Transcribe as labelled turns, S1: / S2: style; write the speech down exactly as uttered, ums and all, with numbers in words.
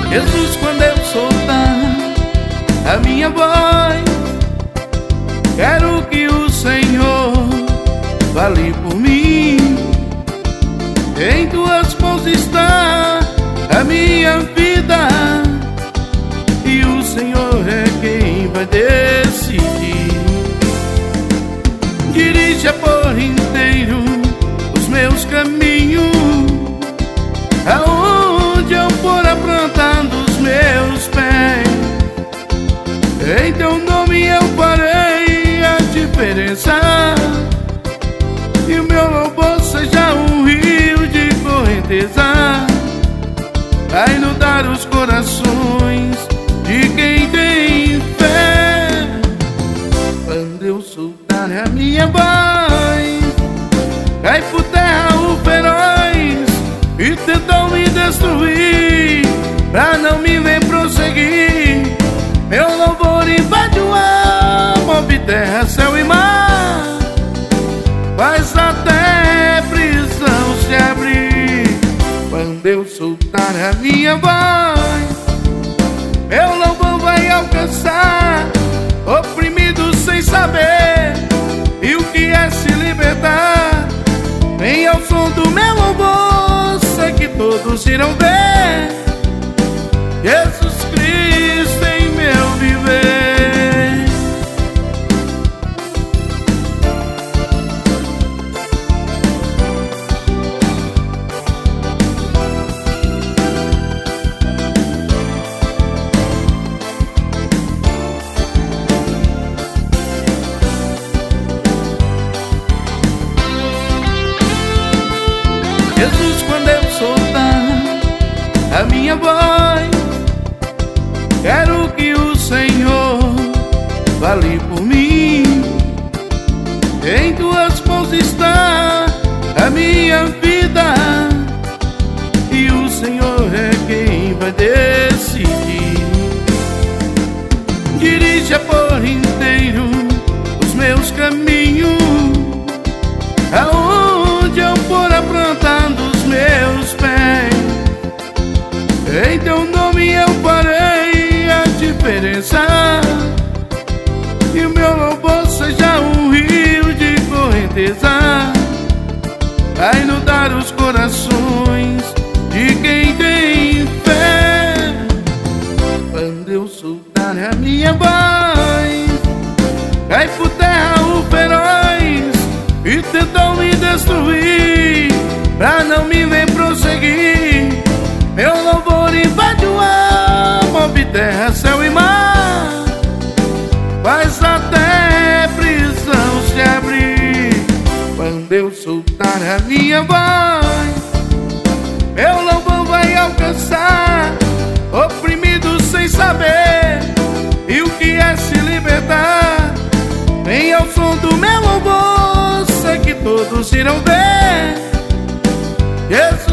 S1: Jesus, quando eu soltar a minha voz, quero que o Senhor fale por mim. Em tuas mãos está a minha vida, e o Senhor é quem vai decidir. Dirija por inteiro os meus caminhos, aonde eu for plantando os meus pés. Em teu nome eu farei a diferença, e o meu louvor seja um rio de correnteza, a inundar os corações de quem tem fé. Quando eu soltar a minha voz, cai por terra o feroz e tentou me destruir, pra não me ver prosseguir. Meu louvor invade o ar, move terra, céu e mar, faz até prisão se abrir. Quando eu soltar a minha voz, meu louvor vai alcançar oprimido sem saber e o que é se libertar. Vem ao som do meu louvor, sei que todos irão ver Jesus Cristo em meu viver. Jesus, quando eu soltar a minha voz, quero que o Senhor fale por mim. Em tuas mãos está a minha vida, e o Senhor é quem vai decidir. Dirija por inteiro os meus caminhos, aonde eu for plantando os meus pés. Em teu nome eu farei a diferença, e o meu louvor seja um rio de correnteza, a inundar os corações de quem tem fé. Quando eu soltar a minha voz, cai por terra o feroz e tentou me destruir, pra não me ver prosseguir. Meu louvor invade o ar, move terra, céu e mar, faz até prisão se abrir. Quando eu soltar a minha voz, meu louvor vai alcançar oprimido sem saber e o que é se libertar. Vem ao som do meu louvor, sei que todos irão ver Jesus